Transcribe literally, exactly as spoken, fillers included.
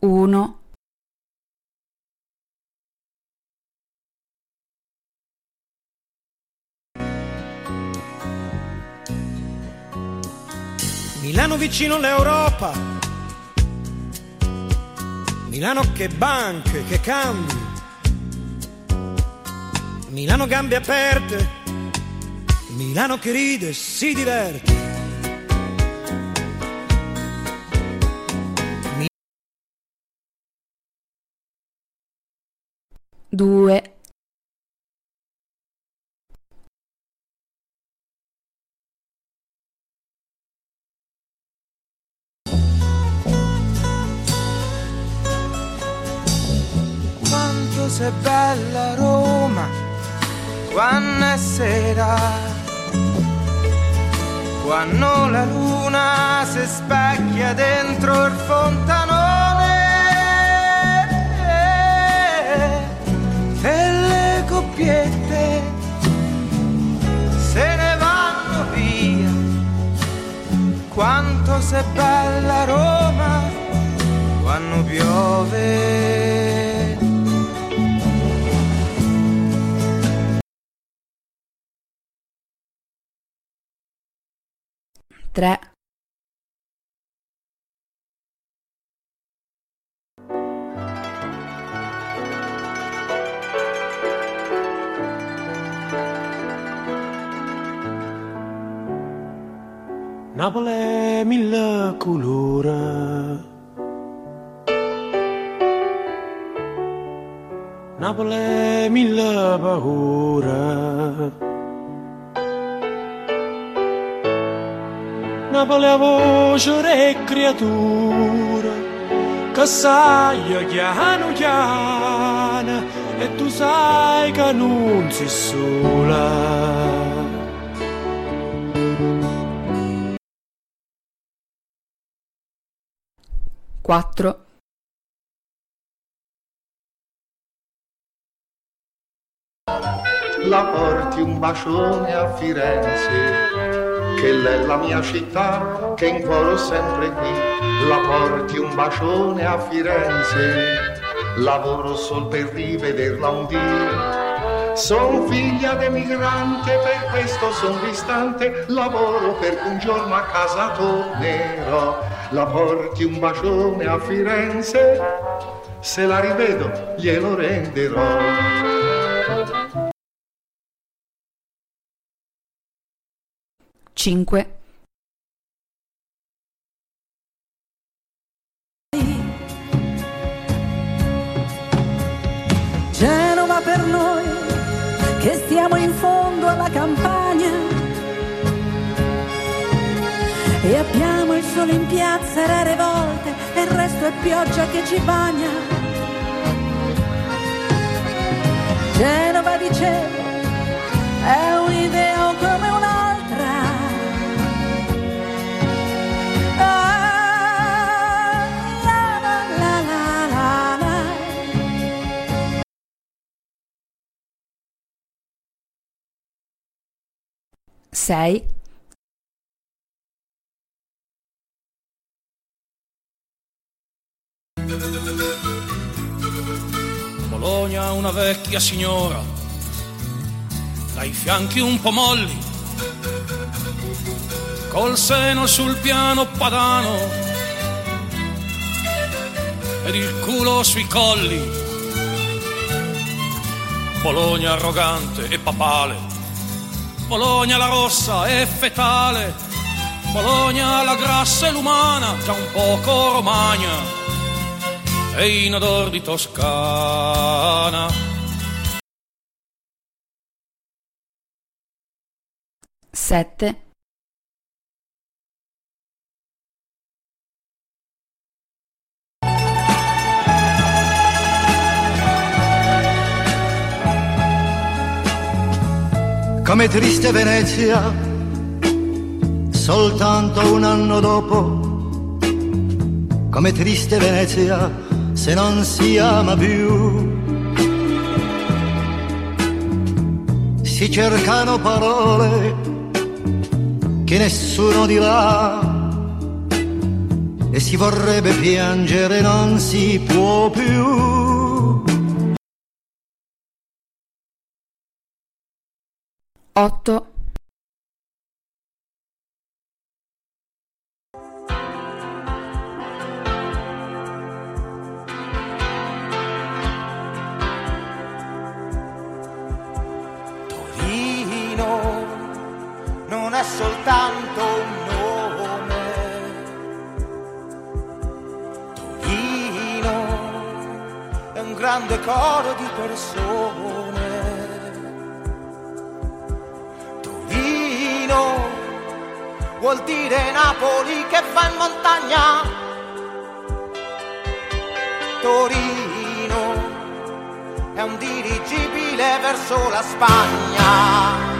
uno. Milano vicino all'Europa, Milano che banche, che cambi, Milano gambe aperte, Milano che ride e si diverte. Mi... Due. Quanto sei bella Roma, quando è sera, quando la luna si specchia dentro il fontanone e le coppiette se ne vanno via. Quanto sei bella Roma, quando piove. Tre. Napoli è mille colori, Napoli è mille paure, Napoli è voce e creatura che sai chiano chiano e tu sai che non sei sola. Quattro. La porti un bacione a Firenze, che è la mia città, che in cuore ho sempre qui. La porti un bacione a Firenze, lavoro sol per rivederla un dì. Son figlia d'emigrante, per questo son distante, lavoro perché un giorno a casa tornerò. La porti un bacione a Firenze, se la rivedo glielo renderò. Cinque. Genova per noi che stiamo in fondo alla campagna e abbiamo il sole in piazza rare volte e il resto è pioggia che ci bagna. Genova, dicevo, è un'idea o come un'altra. Ah, la, la, la, la, la, la. Sei. Bologna, una vecchia signora, dai fianchi un po' molli, col seno sul piano padano ed il culo sui colli. Bologna arrogante e papale, Bologna la rossa e fetale, Bologna la grassa e l'umana, già un poco romagna e in odor di Toscana. Sette. Come triste Venezia, soltanto un anno dopo, come triste Venezia, se non si ama più. Si cercano parole che nessuno dirà, e si vorrebbe piangere, non si può più. Otto. Torino non è soltanto un nome, Torino è un grande coro di persone, Torino vuol dire Napoli che va in montagna, Torino è un dirigibile verso la Spagna.